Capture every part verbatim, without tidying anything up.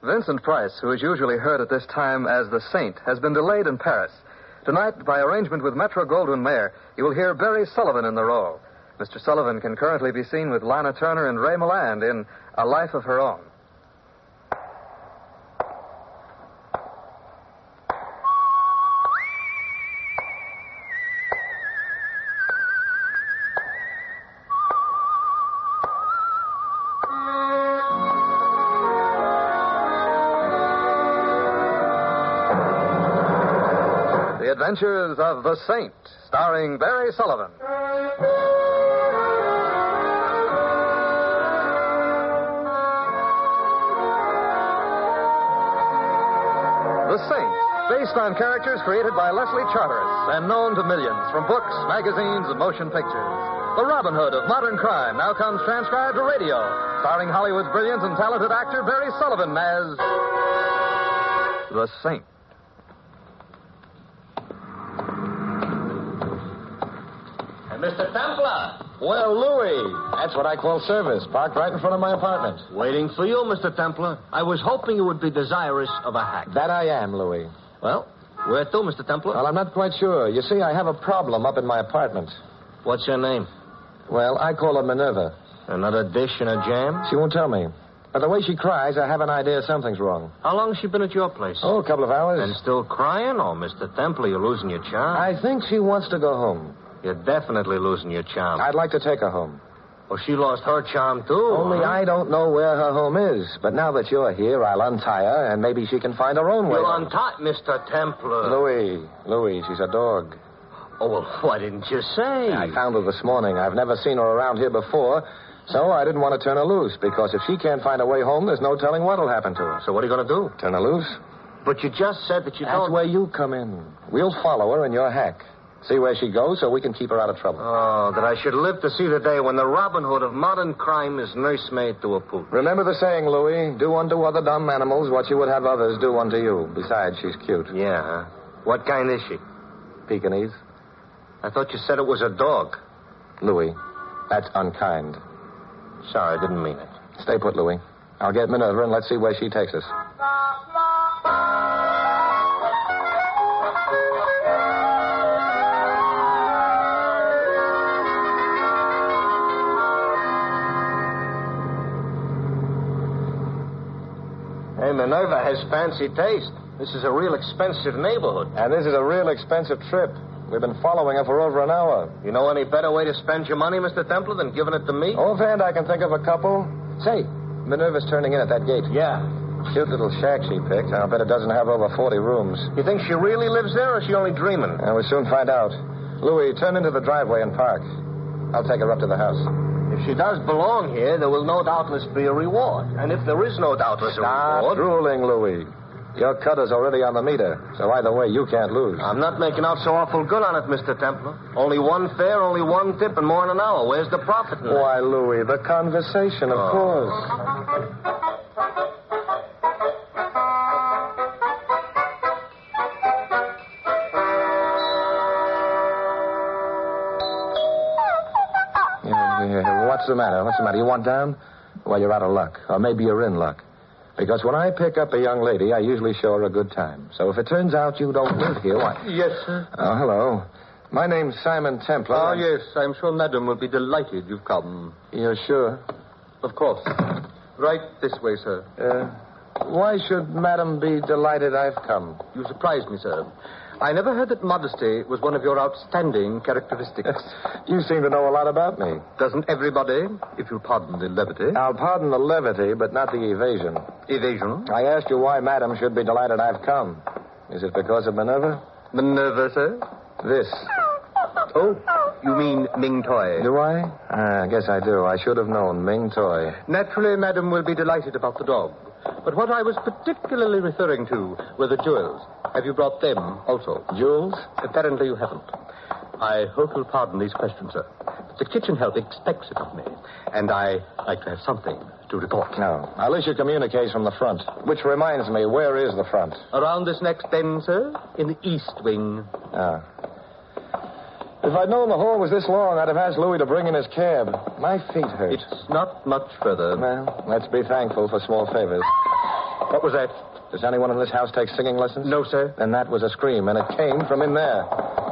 Vincent Price, who is usually heard at this time as the Saint, has been delayed in Paris. Tonight, by arrangement with Metro-Goldwyn-Mayer, you will hear Barry Sullivan in the role. Mister Sullivan can currently be seen with Lana Turner and Ray Milland in A Life of Her Own. The Adventures of the Saint, starring Barry Sullivan. The Saint, based on characters created by Leslie Charteris and known to millions from books, magazines, and motion pictures. The Robin Hood of modern crime now comes transcribed to radio, starring Hollywood's brilliant and talented actor Barry Sullivan as The Saint. Mister Templar. Well, Louis, that's what I call service. Parked right in front of my apartment. Waiting for you, Mister Templar. I was hoping you would be desirous of a hack. That I am, Louis. Well, where to, Mister Templar? Well, I'm not quite sure. You see, I have a problem up in my apartment. What's your name? Well, I call her Minerva. Another dish and a jam? She won't tell me. But the way she cries, I have an idea something's wrong. How long has she been at your place? Oh, a couple of hours. And still crying? Oh, Mister Templar, you're losing your charm. I think she wants to go home. You're definitely losing your charm. I'd like to take her home. Well, she lost her charm, too. Only huh? I don't know where her home is. But now that you're here, I'll untie her, and maybe she can find her own way. You'll untie Mister Templar. Louis. Louis, she's a dog. Oh, well, why didn't you say? I found her this morning. I've never seen her around here before, so I didn't want to turn her loose, because if she can't find a way home, there's no telling what'll happen to her. So what are you going to do? Turn her loose? But you just said that you That's don't... where you come in. We'll follow her in your hack. See where she goes so we can keep her out of trouble. Oh, that I should live to see the day when the Robin Hood of modern crime is nursemaid to a poodle. Remember the saying, Louis, do unto other dumb animals what you would have others do unto you. Besides, she's cute. Yeah, huh? What kind is she? Pekingese. I thought you said it was a dog. Louis, that's unkind. Sorry, I didn't mean it. Stay put, Louis. I'll get Minerva and let's see where she takes us. Hey, Minerva has fancy taste. This is a real expensive neighborhood. And this is a real expensive trip. We've been following her for over an hour. You know any better way to spend your money, Mister Templar, than giving it to me? Offhand, I can think of a couple. Say, Minerva's turning in at that gate. Yeah. Cute little shack she picked. I'll bet it doesn't have over forty rooms. You think she really lives there, or is she only dreaming? And we'll soon find out. Louis, turn into the driveway and park. I'll take her up to the house. If she does belong here, there will no doubtless be a reward. And if there is no doubtless a Stop reward... drooling, Louis. Your cutter's already on the meter, so either way, you can't lose. I'm not making out so awful good on it, Mister Templar. Only one fare, only one tip, and more in an hour. Where's the profit in that? Why, Louis, the conversation, of Oh. course. Yeah, yeah, what's the matter? What's the matter? You want down? Well, you're out of luck. Or maybe you're in luck. Because when I pick up a young lady, I usually show her a good time. So if it turns out you don't live here, why... Yes, sir. Oh, hello. My name's Simon Templar. Oh, yes. I'm sure Madam will be delighted you've come. You're sure? Of course. Right this way, sir. Uh, why should Madam be delighted I've come? You surprised me, sir. I never heard that modesty was one of your outstanding characteristics. You seem to know a lot about me. Doesn't everybody, if you'll pardon the levity? I'll pardon the levity, but not the evasion. Evasion? I asked you why Madam should be delighted I've come. Is it because of Minerva? Minerva, sir? This. Oh, you mean Ming Toy. Do I? Ah, I guess I do. I should have known. Ming Toy. Naturally, Madam will be delighted about the dog. But what I was particularly referring to were the jewels. Have you brought them also? Jewels? Apparently you haven't. I hope you'll pardon these questions, sir. But the kitchen help expects it of me, and I like to have something to report. No. I'll issue communiques from the front. Which reminds me, where is the front? Around this next bend, sir, in the east wing. Ah. If I'd known the hall was this long, I'd have asked Louis to bring in his cab. My feet hurt. It's not much further. Well, let's be thankful for small favors. What was that? Does anyone in this house take singing lessons? No, sir. Then that was a scream, and it came from in there.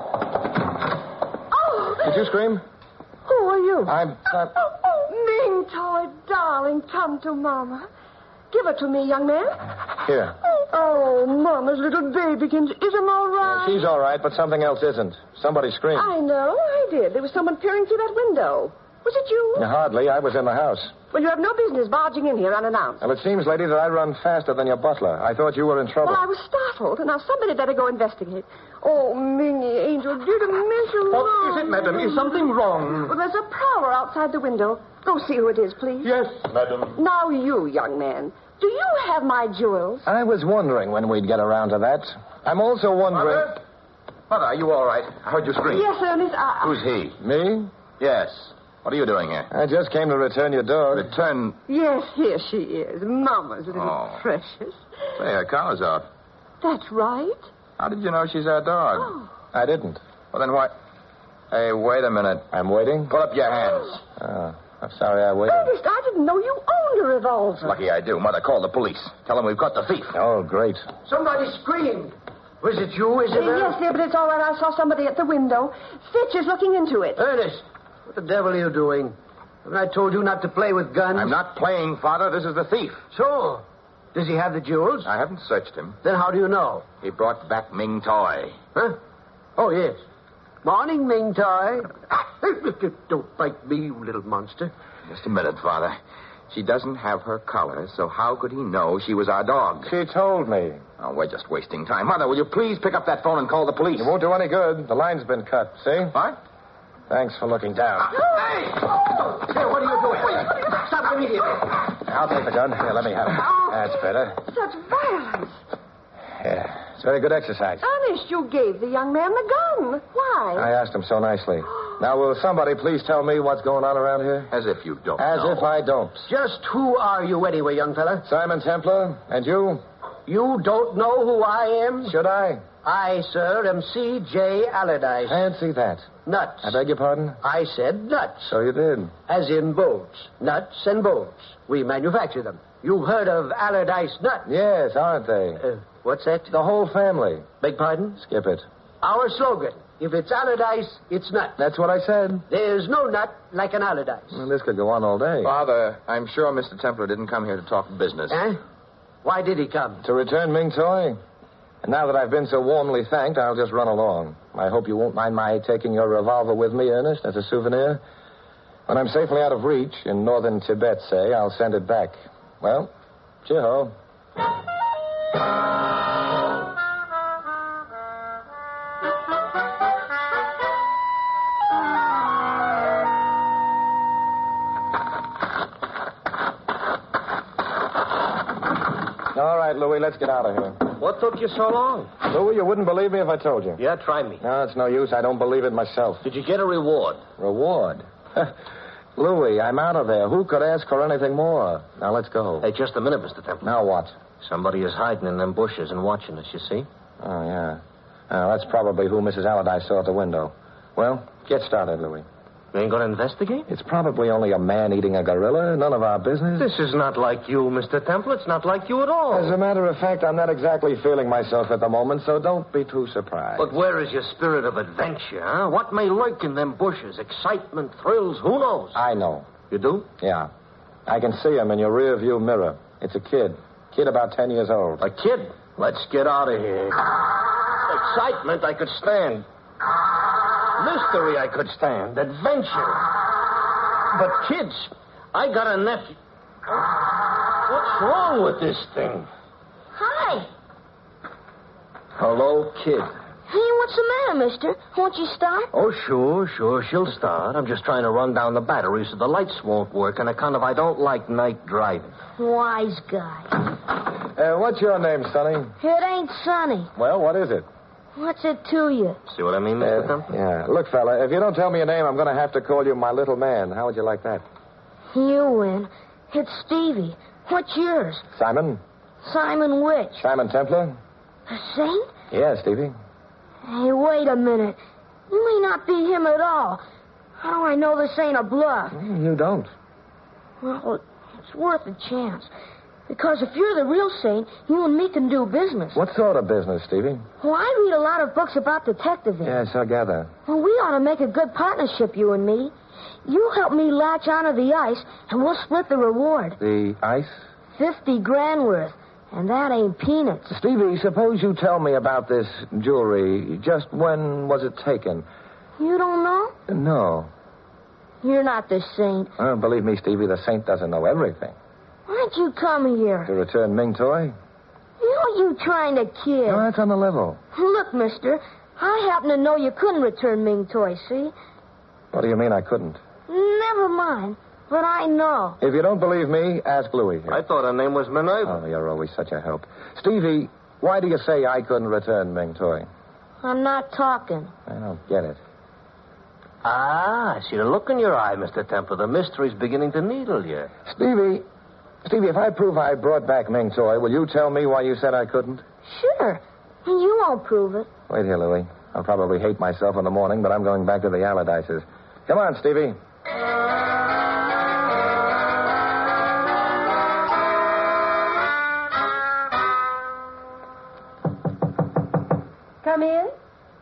Oh! Did you scream? Who are you? I'm not... Ming Toy, darling, come to Mama. Give it to me, young man. Here. Oh, Mama's little babykins. Is him all right? She's all right, but something else isn't. Somebody screamed. I know, I did. There was someone peering through that window. Was it you? Hardly. I was in the house. Well, you have no business barging in here unannounced. Well, it seems, lady, that I run faster than your butler. I thought you were in trouble. Well, I was startled, and now somebody better go investigate. Oh, Minnie, Angel, dear to miss you. What is it, madam? Is something wrong? Well, there's a prowler outside the window. Go see who it is, please. Yes, madam. Now, you, young man, do you have my jewels? I was wondering when we'd get around to that. I'm also wondering... Mother? Mother, are you all right? I heard you scream. Yes, Ernest. I... Who's he? Me? Yes. What are you doing here? I just came to return your dog. Return. Yes, here she is. Mama's little Oh. precious. Say, her collar's off. That's right. How did you know she's our dog? Oh. I didn't. Well, then why... Hey, wait a minute. I'm waiting? Put up your hands. Oh, I'm sorry I waited. Ernest, I didn't know you owned a revolver. Lucky I do. Mother, call the police. Tell them we've got the thief. Oh, great. Somebody screamed. Was it you, Uh, Isabel? yes, dear, but it's all right. I saw somebody at the window. Fitch is looking into it. Ernest, what the devil are you doing? Haven't I told you not to play with guns? I'm not playing, Father. This is the thief. So, does he have the jewels? I haven't searched him. Then how do you know? He brought back Ming Toy. Huh? Oh, yes. Morning, Ming Toy. Don't bite me, you little monster. Just a minute, Father. She doesn't have her collar, so how could he know she was our dog? She told me. Oh, we're just wasting time. Mother, will you please pick up that phone and call the police? It won't do any good. The line's been cut. See? What? Thanks for looking down. Hey! Hey, what are you doing? Stop immediately. I'll take the gun. Here, let me have it. That's better. Such violence. Yeah, it's very good exercise. Ernest, you gave the young man the gun. Why? I asked him so nicely. Now, will somebody please tell me what's going on around here? As if you don't As know. if I don't. Just who are you anyway, young fella? Simon Templar, and you? You don't know who I am? Should I? I, sir, am C J Allardyce. Fancy that. Nuts. I beg your pardon? I said nuts. So you did. As in bolts. Nuts and bolts. We manufacture them. You've heard of Allardyce nuts. Yes, aren't they? Uh, what's that? The whole family. Beg pardon? Skip it. Our slogan. If it's Allardyce, it's nuts. That's what I said. There's no nut like an Allardyce. Well, this could go on all day. Father, I'm sure Mister Templar didn't come here to talk business. Eh? Why did he come? To return Ming Toy? And now that I've been so warmly thanked, I'll just run along. I hope you won't mind my taking your revolver with me, Ernest, as a souvenir. When I'm safely out of reach, in northern Tibet, say, I'll send it back. Well, cheer-ho. All right, Louis, let's get out of here. What took you so long? Louis, you wouldn't believe me if I told you. Yeah, try me. No, it's no use. I don't believe it myself. Did you get a reward? Reward? Louis, I'm out of there. Who could ask for anything more? Now, let's go. Hey, just a minute, Mister Temple. Now what? Somebody is hiding in them bushes and watching us, you see? Oh, yeah. Oh, that's probably who Missus Allardyce saw at the window. Well, get started, Louis. You ain't going to investigate? It's probably only a man eating a gorilla. None of our business. This is not like you, Mister Temple. It's not like you at all. As a matter of fact, I'm not exactly feeling myself at the moment, so don't be too surprised. But where is your spirit of adventure, huh? What may lurk in them bushes? Excitement, thrills, who knows? I know. You do? Yeah. I can see him in your rear view mirror. It's a kid. Kid about ten years old. A kid? Let's get out of here. Excitement I could stand. Mystery I could stand. Adventure. But kids, I got a nephew. What's wrong with this thing? Hi. Hello, kid. Hey, what's the matter, mister? Won't you start? Oh, sure, sure. She'll start. I'm just trying to run down the battery so the lights won't work on account of I don't like night driving. Wise guy. Uh, what's your name, Sonny? It ain't sunny. Well, what is it? What's it to you? See what I mean, Mister Uh, Temple? yeah. Look, fella, if you don't tell me your name, I'm going to have to call you my little man. How would you like that? You win. It's Stevie. What's yours? Simon? Simon Which? Simon Templar? A saint? Yeah, Stevie. Hey, wait a minute. You may not be him at all. How do I know this ain't a bluff? You don't. Well, it's worth a chance. Because if you're the real saint, you and me can do business. What sort of business, Stevie? Well, I read a lot of books about detectiving. Yes, I gather. Well, we ought to make a good partnership, you and me. You help me latch onto the ice, and we'll split the reward. The ice? Fifty grand worth. And that ain't peanuts. Stevie, suppose you tell me about this jewelry. Just when was it taken? You don't know? No. You're not the saint. Oh, believe me, Stevie, the saint doesn't know everything. Why'd you come here? To return Ming Toy? Who are you trying to kid? No, that's on the level. Look, mister, I happen to know you couldn't return Ming Toy, see? What do you mean I couldn't? Never mind, but I know. If you don't believe me, ask Louie here. I thought her name was Minerva. Oh, you're always such a help. Stevie, why do you say I couldn't return Ming Toy? I'm not talking. I don't get it. Ah, I see the look in your eye, Mister Templar. The mystery's beginning to needle you. Stevie, Stevie, if I prove I brought back Ming Toy, will you tell me why you said I couldn't? Sure. And you won't prove it. Wait here, Louie. I'll probably hate myself in the morning, but I'm going back to the Allardyces. Come on, Stevie. Come in.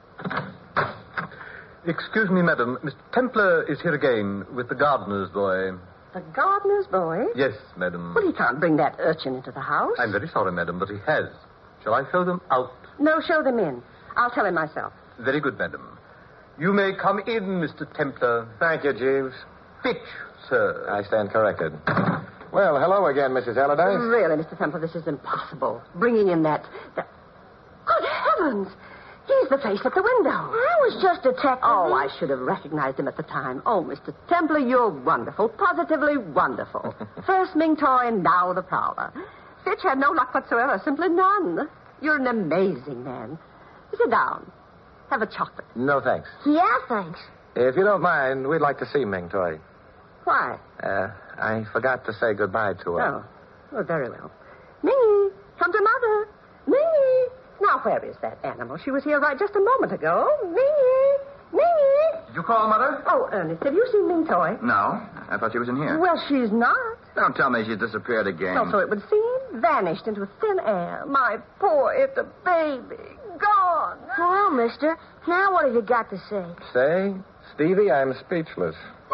Excuse me, madam. Mister Templar is here again with the gardener's boy. The gardener's boy? Yes, madam. Well, he can't bring that urchin into the house. I'm very sorry, madam, but he has. Shall I show them out? No, show them in. I'll tell him myself. Very good, madam. You may come in, Mister Templar. Thank you, Jeeves. Fitch, sir. I stand corrected. Well, hello again, Missus Allardyce. Really, Mister Templar, this is impossible. Bringing in that... that... Good heavens! He's the face at the window. I was just a detective. Oh, I should have recognized him at the time. Oh, Mister Templar, you're wonderful. Positively wonderful. First Ming Toy and now the Prowler. Fitch had no luck whatsoever. Simply none. You're an amazing man. Sit down. Have a chocolate. No, thanks. Yeah, thanks. If you don't mind, we'd like to see Ming Toy. Why? Uh, I forgot to say goodbye to her. Oh, well, very well. Minnie, come to Mother. Minnie. Now, where is that animal? She was here right just a moment ago. Minnie. Minnie. Did you call, Mother? Oh, Ernest, have you seen Ming Toy? No. I thought she was in here. Well, she's not. Don't tell me she's disappeared again. Well, so it would seem. Vanished into thin air. My poor little baby. Gone. Well, mister, now what have you got to say? Say? Stevie, I'm speechless.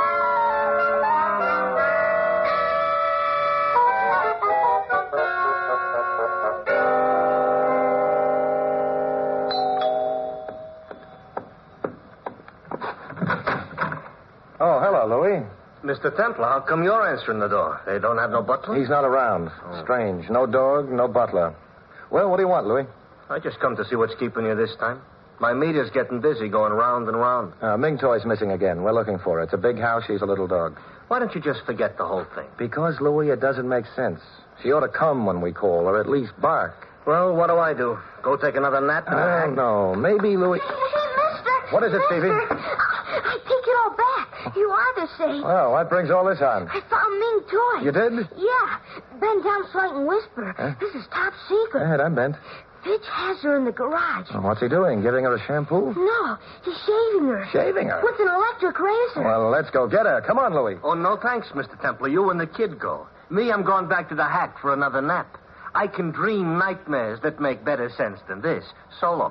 Oh, hello, Louie. Mister Templar, how come you're answering the door? They don't have no butler? He's not around. Strange. No dog, no butler. Well, what do you want, Louie? I just come to see what's keeping you this time. My media's getting busy going round and round. Uh, Ming Toy's missing again. We're looking for her. It's a big house. She's a little dog. Why don't you just forget the whole thing? Because, Louie, it doesn't make sense. She ought to come when we call, or at least bark. Well, what do I do? Go take another nap? in the I hang? don't know. Maybe, Louie... Mister! What is it, Stevie? Mister, I take it all back. You are the saint. Well, what brings all this on? I found Ming Toy. You did? Yeah. Bend down slight and whisper. Huh? This is top Go secret. ahead, I'm bent. Fitch has her in the garage. Well, what's he doing? Giving her a shampoo? No, he's shaving her. Shaving her? With an electric razor. Well, let's go get her. Come on, Louie. Oh, no thanks, Mister Templar. You and the kid go. Me, I'm going back to the hack for another nap. I can dream nightmares that make better sense than this. So long.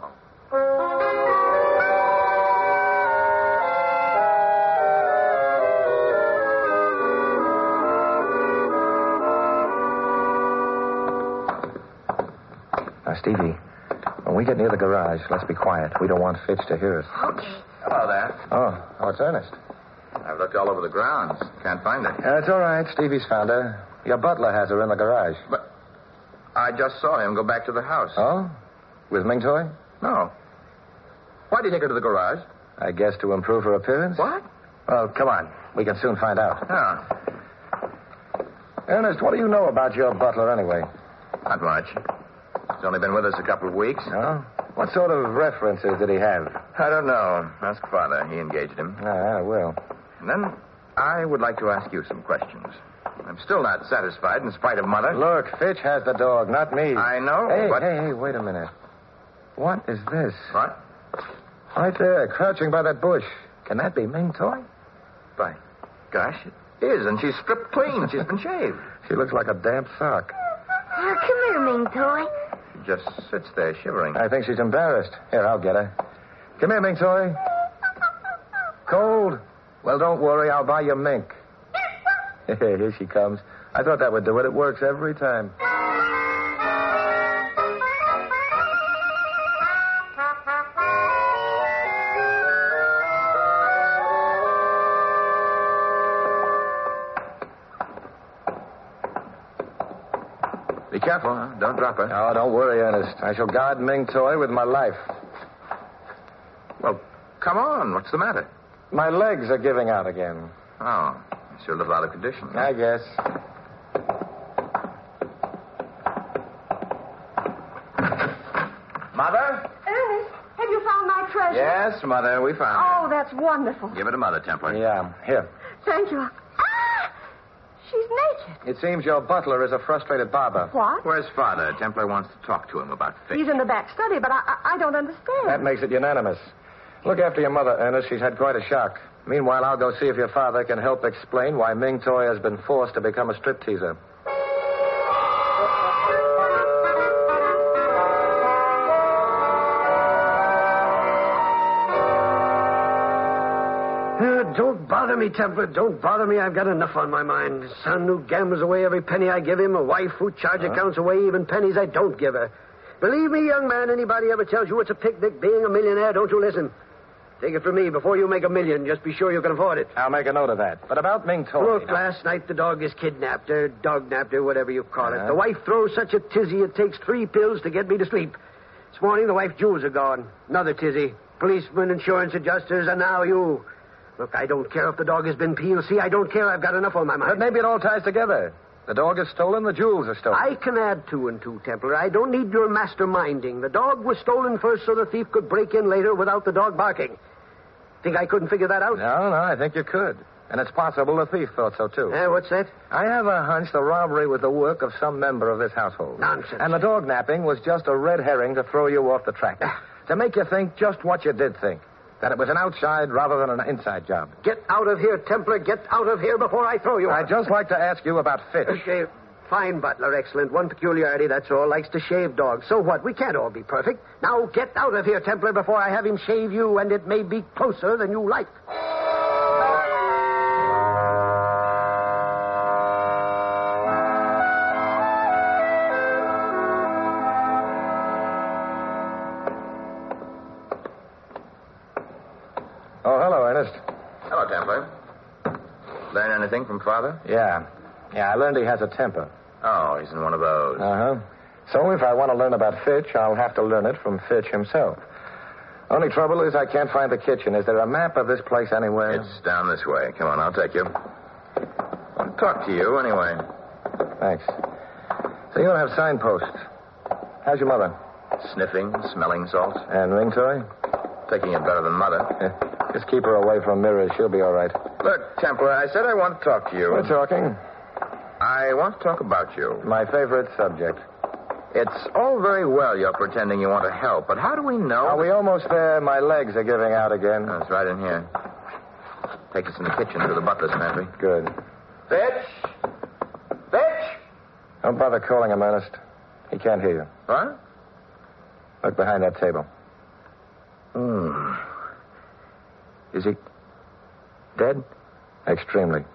Now, Stevie, when we get near the garage, let's be quiet. We don't want Fitch to hear us. Okay. Hello there. Oh, oh, it's Ernest. I've looked all over the grounds. Can't find her. That's all right. Stevie's found her. Your butler has her in the garage. But I just saw him go back to the house. Oh? With Ming Toy? No. Why did he take her to the garage? I guess to improve her appearance? What? Well, come on. We can soon find out. Oh, Ernest, what do you know about your butler anyway? not much. He's only been with us a couple of weeks. Oh? What sort of references did he have? I don't know. Ask Father. He engaged him. Ah, I will. And then I would like to ask you some questions. I'm still not satisfied in spite of Mother. Look, Fitch has the dog, not me. I know, Hey, but... hey, hey, wait a minute. What is this? What? Right there, crouching by that bush. Can that be Ming Toy? By gosh, it is, and she's stripped clean. She's been shaved. She looks like a damp sock. Oh, come here, Ming Toy. She just sits there shivering. I think she's embarrassed. Here, I'll get her. Come here, Mink Toy. Cold? Well, don't worry. I'll buy you mink. Here she comes. I thought that would do it. It works every time. Be careful, huh? Don't drop her. Oh, don't worry, Ernest. I shall guard Ming Toy with my life. Well, come on. What's the matter? My legs are giving out again. Oh, you're a little out of condition. I guess. Mother? Ernest, have you found my treasure? Yes, Mother, we found Oh, that's wonderful. it. Give it to Mother, Templar. Yeah, here. Thank you. Ah! She's naked. It seems your butler is a frustrated barber. What? Where's Father? Templar wants to talk to him about fish. He's in the back study, but I, I, I don't understand. That makes it unanimous. Look after your mother, Ernest. She's had quite a shock. Meanwhile, I'll go see if your father can help explain why Ming Toy has been forced to become a stripteaser. Uh, don't bother me, Templar. Don't bother me. I've got enough on my mind. A son who gambles away every penny I give him. A wife who charge Huh? accounts away even pennies I don't give her. Believe me, young man, anybody ever tells you it's a picnic being a millionaire, don't you listen. Take it from me. Before you make a million, just be sure you can afford it. I'll make a note of that. But about Ming Toy... Look, now- last night the dog is kidnapped, or dog-napped, or whatever you call Uh-huh. it. The wife throws such a tizzy it takes three pills to get me to sleep. This morning the wife's jewels are gone. Another tizzy. Policemen, insurance adjusters, and now you. Look, I don't care if the dog has been P L C. I don't care. I've got enough on my mind. But maybe it all ties together. The dog is stolen, the jewels are stolen. I can add two and two, Templar. I don't need your masterminding. The dog was stolen first so the thief could break in later without the dog barking. Think I couldn't figure that out? No, no, I think you could. And it's possible the thief thought so, too. Eh, what's that? I have a hunch the robbery was the work of some member of this household. Nonsense. And the dog napping was just a red herring to throw you off the track. To make you think just what you did think. That it was an outside rather than an inside job. Get out of here, Templar. Get out of here before I throw you I'd out. just like to ask you about Fitch. Okay, fine, Butler. Excellent. One peculiarity, that's all. Likes to shave dogs. So what? We can't all be perfect. Now get out of here, Templar, before I have him shave you, and it may be closer than you like. Oh, hello, Ernest. Hello, Templar. Learn anything from Father? Yeah. Yeah, I learned he has a temper. Oh, he's in one of those. Uh-huh. So if I want to learn about Fitch, I'll have to learn it from Fitch himself. Only trouble is I can't find the kitchen. Is there a map of this place anywhere? It's down this way. Come on, I'll take you. I'll talk to you anyway. Thanks. So you don't have signposts. How's your mother? Sniffing, smelling salts. And Ring Toy? Taking it better than Mother. Yeah. Just keep her away from mirrors. She'll be all right. Look, Templar, I said I want to talk to you. We're talking. I want to talk about you. My favorite subject. It's all very well you're pretending you want to help, but how do we know? Are we almost there? My legs are giving out again. Oh, it's right in here. Take us in the kitchen to the butler's pantry. Good. Fitch! Fitch! Don't bother calling him, Ernest. He can't hear you. What? Look behind that table. Hmm. Is he dead? Extremely.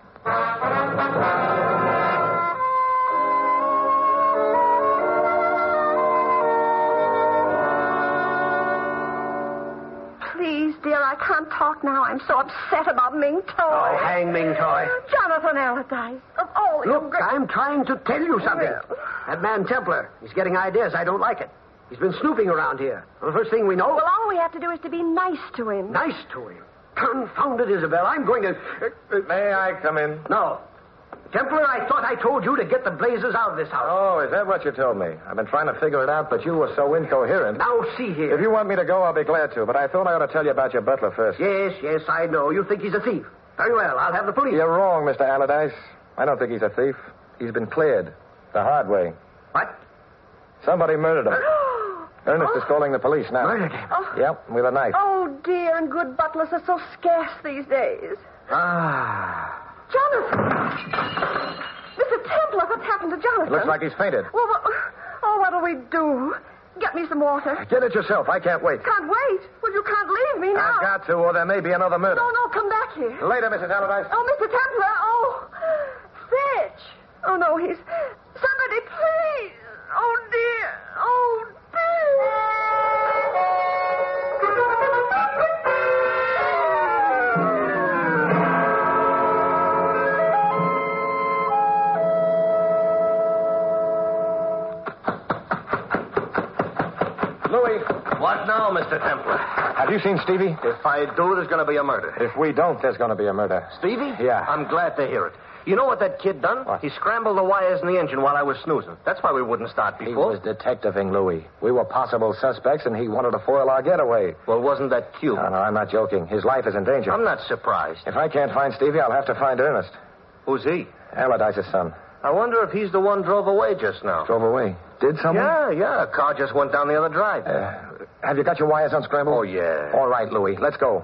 Please, dear, I can't talk now. I'm so upset about Ming Toy. Oh, hang Ming Toy. Jonathan Allardyce. Of all your Look, great... I'm trying to tell you something. That man Templar, he's getting ideas. I don't like it. He's been snooping around here. Well, the first thing we know... Well, all we have to do is to be nice to him. Nice to him. Confound it, Isabel. I'm going to... Uh, uh, May I come in? no. Templar, I thought I told you to get the blazes out of this house. Oh, is that what you told me? I've been trying to figure it out, but you were so incoherent. Now, see here. If you want me to go, I'll be glad to, but I thought I ought to tell you about your butler first. Yes, yes, I know. You think he's a thief. Very well, I'll have the police. You're wrong, Mister Allardyce. I don't think he's a thief. He's been cleared. The hard way. What? Somebody murdered him. Ernest is calling the police now. Murdered him? Oh. Yep, with a knife. Oh, dear, and good butlers are so scarce these days. Ah. Jonathan! Mister Templar, what's happened to Jonathan? It looks like he's fainted. Well, what, oh, what'll we do? Get me some water. Get it yourself. I can't wait. Can't wait. Well, you can't leave me now. I've got to, or there may be another murder. No, no, come back here. Later, Missus Allardyce. Oh, Mister Templar. Oh, Fitch. Oh, no, he's... Somebody, please. Oh, dear. Oh, Louis. What now, Mister Templar? Have you seen Stevie? If I do, there's going to be a murder. If we don't, there's going to be a murder. Stevie? Yeah. I'm glad to hear it. You know what that kid done? What? He scrambled the wires in the engine while I was snoozing. That's why we wouldn't start He before. was detectiving Louis. We were possible suspects, and he wanted to foil our getaway. Well, wasn't that cute? No, no, I'm not joking. His life is in danger. I'm not surprised. If I can't find Stevie, I'll have to find Ernest. Who's he? Allardyce's son. I wonder if he's the one drove away just now. Drove away. Did someone? Yeah, yeah. A car just went down the other drive. Uh, have you got your wires unscrambled? Oh, yeah. All right, Louis. Let's go.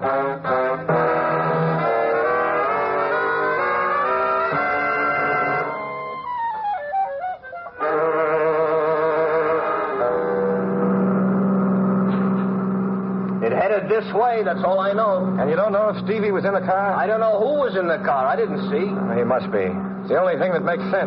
It headed this way, that's all I know. And you don't know if Stevie was in the car? I don't know who was in the car. I didn't see. He must be. It's the only thing that makes sense.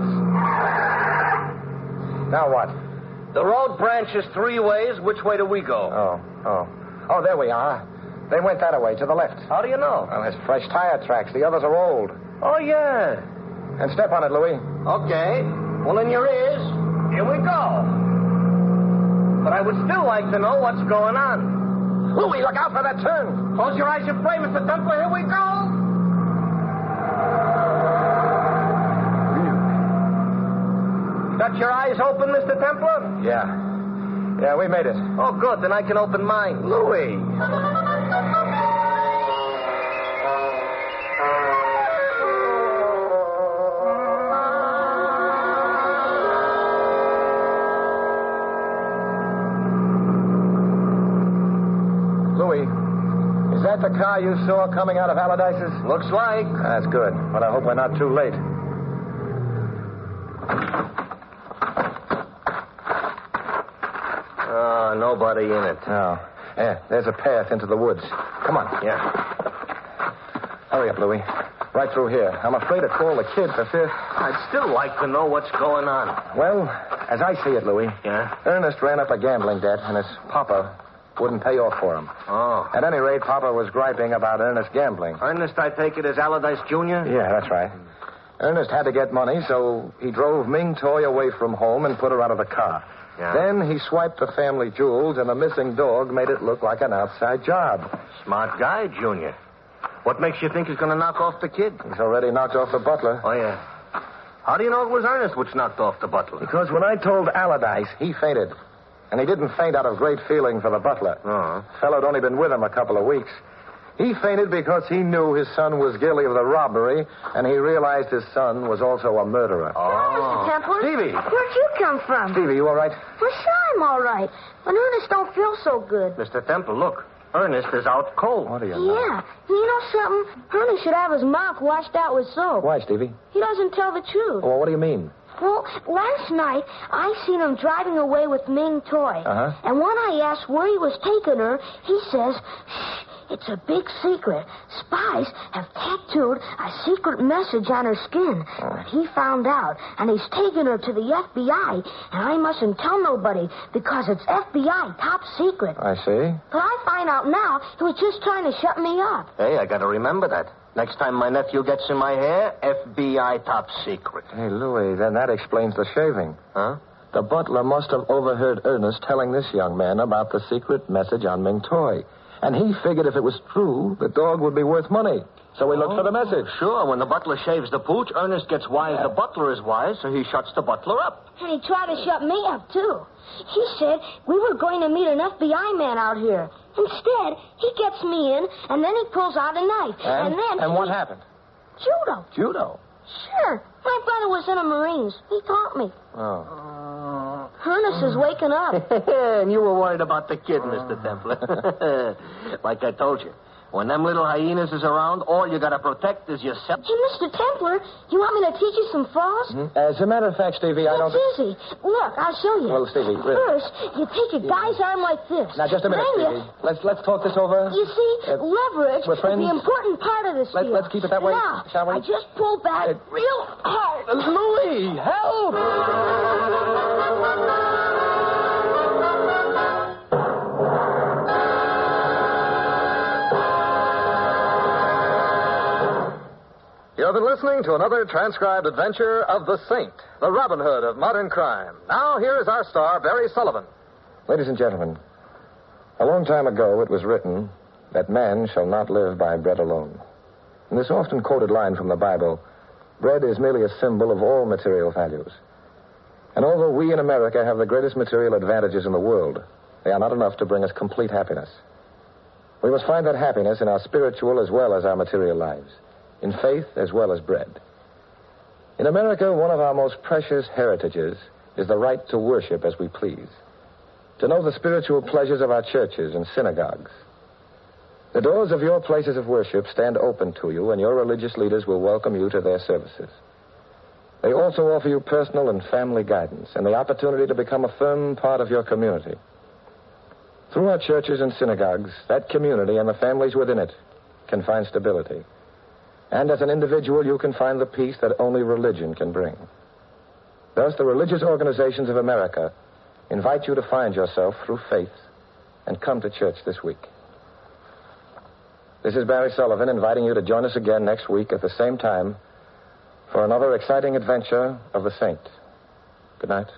Now what? The road branches three ways. Which way do we go? Oh, oh. Oh, there we are. They went that way, to the left. How do you know? Well, there's fresh tire tracks. The others are old. Oh, yeah. And step on it, Louis. Okay. Well, in your ears, here we go. But I would still like to know what's going on. Louis, look out for that turn. Close your eyes and pray, Mister Templar. Here we go. Got your eyes open, Mister Templar? Yeah. Yeah, we made it. Oh, good. Then I can open mine. Louis. Louis, is that the car you saw coming out of Allardyce's? Looks like. That's good, but I hope we're not too late. Oh, nobody in it. No. Yeah, there's a path into the woods. Come on. Yeah. Hurry up, Louis. Right through here. I'm afraid to call the kid for fear. I'd still like to know what's going on. Well, as I see it, Louis, Yeah? Ernest ran up a gambling debt, and his papa wouldn't pay off for him. Oh. At any rate, Papa was griping about Ernest gambling. Ernest, I take it, is Allardyce Junior? Yeah, that's right. Ernest had to get money, so he drove Ming Toy away from home and put her out of the car. Yeah. Then he swiped the family jewels, and the missing dog made it look like an outside job. Smart guy, Junior. What makes you think he's going to knock off the kid? He's already knocked off the butler. Oh, yeah. How do you know it was Ernest which knocked off the butler? Because when I told Allardyce, he fainted. And he didn't faint out of great feeling for the butler. Oh. Fellow'd only been with him a couple of weeks. He fainted because he knew his son was guilty of the robbery, and he realized his son was also a murderer. Mister Templar. Stevie. Where'd you come from? Stevie, you all right? Well, sure, I'm all right. But Ernest don't feel so good. Mister Temple, look. Ernest is out cold. What do you know? Yeah. You know something? Ernest should have his mouth washed out with soap. Why, Stevie? He doesn't tell the truth. Well, what do you mean? Well, last night, I seen him driving away with Ming Toy. Uh-huh. And when I asked where he was taking her, he says, shh, it's a big secret. Spies have tattooed a secret message on her skin. Oh. But he found out, and he's taking her to the F B I, and I mustn't tell nobody because it's F B I top secret. I see. But I find out now he was just trying to shut me up. Hey, I got to remember that. Next time my nephew gets in my hair, F B I top secret. Hey, Louis, then that explains the shaving. Huh? The butler must have overheard Ernest telling this young man about the secret message on Ming Toy. And he figured if it was true, the dog would be worth money. So he looked for the message. Sure, when the butler shaves the pooch, Ernest gets wise. The butler is wise, so he shuts the butler up. And he tried to shut me up, too. He said we were going to meet an F B I man out here. Instead, he gets me in, and then he pulls out a knife. And, and then... And what he... happened? Judo. Judo? Sure. My brother was in the Marines. He taught me. Oh. Ernest is waking up. And you were worried about the kid, Mister Templar. Like I told you, When them little hyenas is around, all you gotta protect is yourself. Hey, Mister Templar, you want me to teach you some frost? Hmm? As a matter of fact, Stevie, I don't... It's easy. Look, I'll show you. Well, Stevie, really... First, you take a guy's arm like this. Now, just a minute, Then Stevie. You... Let's let's talk this over. You see, Uh, leverage we're is friends. the important part of this Let- deal. let's keep it that way, Now, shall we? I just pull back Uh, real hard. Louis, help! You've been listening to another transcribed adventure of the Saint, the Robin Hood of modern crime. Now, here is our star, Barry Sullivan. Ladies and gentlemen, a long time ago it was written that man shall not live by bread alone. In this often quoted line from the Bible, bread is merely a symbol of all material values. And although we in America have the greatest material advantages in the world, they are not enough to bring us complete happiness. We must find that happiness in our spiritual as well as our material lives, in faith as well as bread. In America, one of our most precious heritages is the right to worship as we please, to know the spiritual pleasures of our churches and synagogues. The doors of your places of worship stand open to you, and your religious leaders will welcome you to their services. They also offer you personal and family guidance and the opportunity to become a firm part of your community. Through our churches and synagogues, that community and the families within it can find stability. And as an individual, you can find the peace that only religion can bring. Thus, the religious organizations of America invite you to find yourself through faith and come to church this week. This is Barry Sullivan inviting you to join us again next week at the same time for another exciting adventure of the Saint. Good night.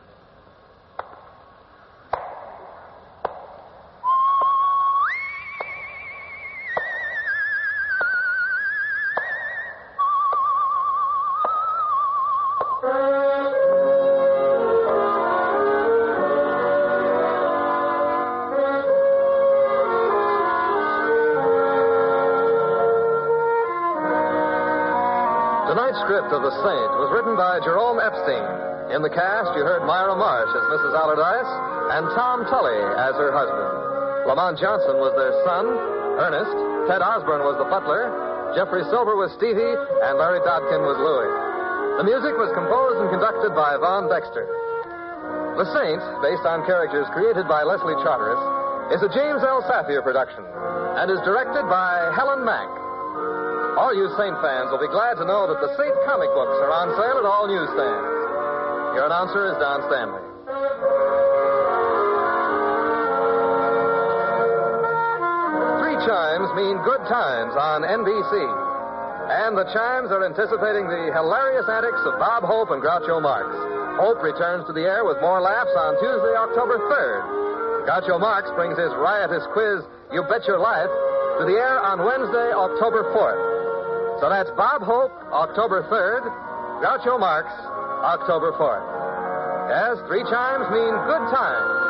Tonight's script of The Saint was written by Jerome Epstein. In the cast, you heard Myra Marsh as Missus Allardyce and Tom Tully as her husband. Lamont Johnson was their son, Ernest. Ted Osborne was the butler. Jeffrey Silver was Stevie, and Larry Dodkin was Louis. The music was composed and conducted by Von Dexter. The Saint, based on characters created by Leslie Charteris, is a James L. Safier production and is directed by Helen Mack. All you Saint fans will be glad to know that the Saint comic books are on sale at all newsstands. Your announcer is Don Stanley. Three chimes mean good times on N B C. And the chimes are anticipating the hilarious antics of Bob Hope and Groucho Marx. Hope returns to the air with more laughs on Tuesday, October third. Groucho Marx brings his riotous quiz, You Bet Your Life, to the air on Wednesday, October fourth. So that's Bob Hope, October third, Groucho Marx, October fourth. Yes, three chimes mean good times.